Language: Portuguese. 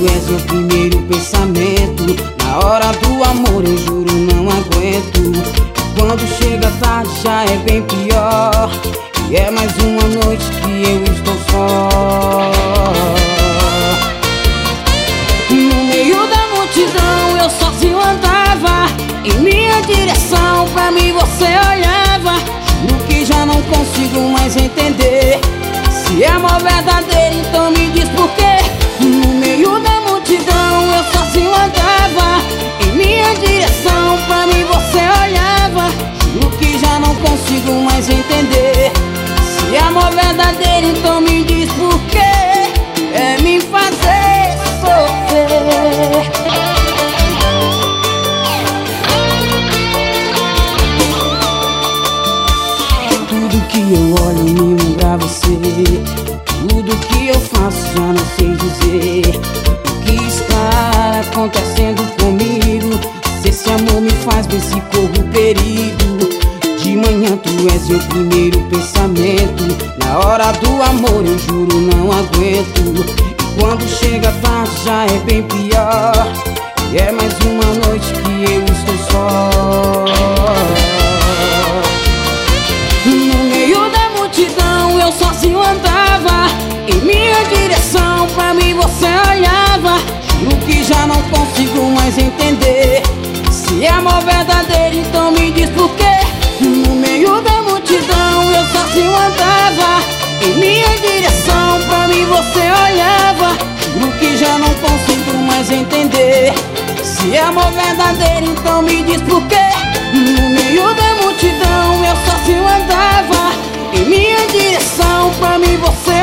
és meu primeiro pensamento. Na hora do amor eu juro não aguento. E quando chega tarde já é bem pior. E é mais uma noite que eu estou só. No meio da multidão eu sozinho andava. Em minha direção pra mim você olhava. Juro que já não consigo mais entender. Se é amor verdadeiro, então me diz por quê. No meio da multidão eu sozinho andava. Em minha direção pra mim você olhava. Juro que já não consigo mais entender. Se é amor verdadeiro, então me diz por quê. É me fazer sofrer. Tudo que eu olho me lembra você. Tudo que eu faço já não sei dizer. O que está acontecendo comigo? Se esse amor me faz bem, se corro perigo. De manhã tu és meu primeiro pensamento. Na hora do amor eu juro não aguento. E quando chega tarde já é bem pior. E é mais uma noite que eu estou só. No meio da multidão eu sozinho andava. Em minha direção pra mim você olhava. Juro que já não consigo mais entender. Se é amor verdadeiro, então me diz por quê. No meio da multidão eu sozinho andava. Em minha direção pra mim você olhava. Juro que já não consigo mais entender. Se é amor verdadeiro, então me diz por quê. No meio da multidão eu sozinho andava. Em minha direção pra mim você